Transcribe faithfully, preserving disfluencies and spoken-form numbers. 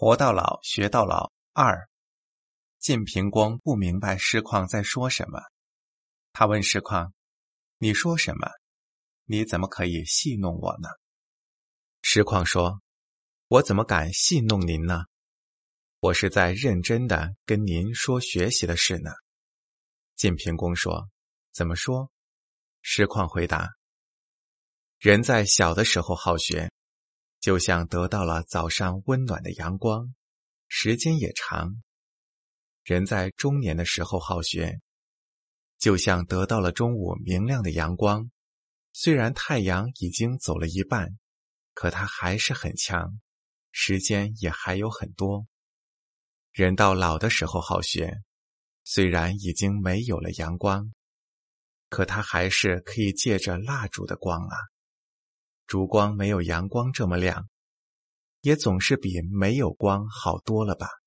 活到老，学到老。二，晋平公不明白师旷在说什么，他问师旷：“你说什么？你怎么可以戏弄我呢？”师旷说：“我怎么敢戏弄您呢？我是在认真的跟您说学习的事呢。”晋平公说：“怎么说？”师旷回答：“人在小的时候好学，就像得到了早上温暖的阳光，时间也长；人在中年的时候好学，就像得到了中午明亮的阳光，虽然太阳已经走了一半，可它还是很强，时间也还有很多。人到老的时候好学，虽然已经没有了阳光，可它还是可以借着蜡烛的光啊。烛光没有阳光这么亮，也总是比没有光好多了吧。”